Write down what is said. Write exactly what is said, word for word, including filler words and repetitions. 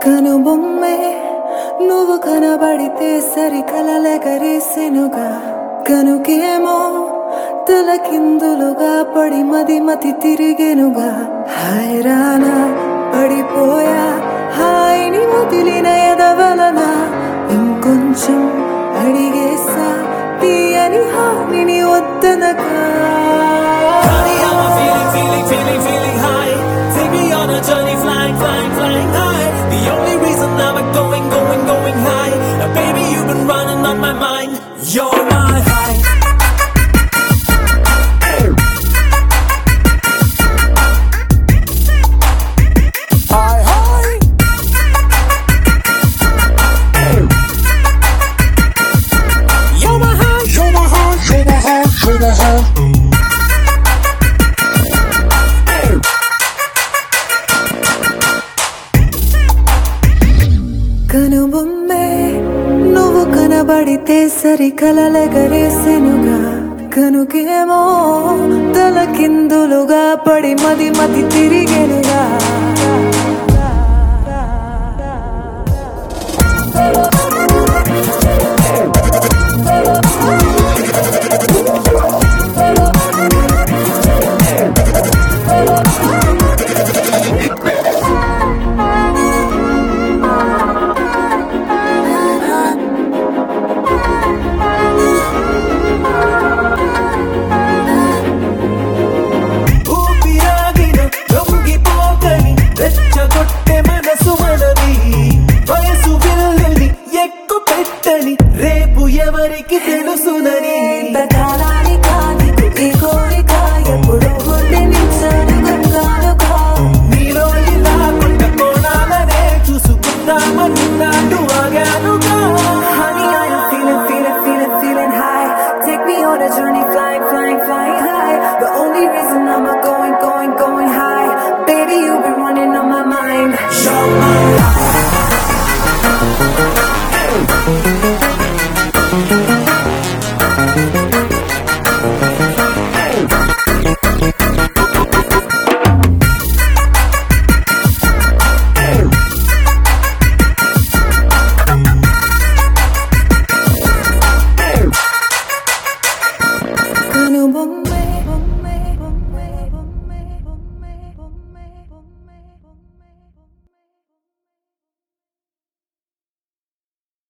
కనుబొమ్మే నువ్వు కనబడితే సరి కలలెగరేసెనుగా కనుకేమో తలకిందులుగా పడి మది మతి తిరిగెనుగా హైరానా పడిపోయా హాయిని వదిలిన ఎదవలన ఇంకొంచెం అడిగేసా తీయని హానిని వద్దనగా Journey flying, flying, flying high. The only reason I'm going, going, going high. Now, baby, you've been running on my mind. You're my high. High, high. You're my high. You're my high. You're my high. You're my high. కనుబొమ్మే నువ్వు కనబడితే సరి కలలెగరేసెనుగా కనుకేమో తలకిందులుగా పడి మది మతి తిరిగెనుగా రేపు ఎవరికి తెలుసునని కాలానికి కోరి